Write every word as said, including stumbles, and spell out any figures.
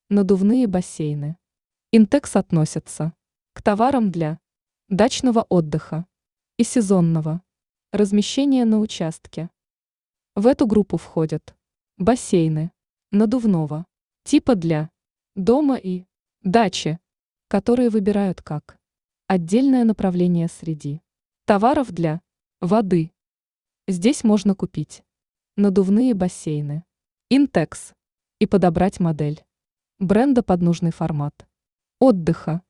Надувные бассейны. Интекс относится к товарам для дачного отдыха и сезонного размещения на участке. В эту группу входят бассейны надувного типа для дома и дачи, которые выбирают как отдельное направление среди товаров для воды. Здесь можно купить надувные бассейны Интекс и подобрать модель бренда под нужный формат отдыха.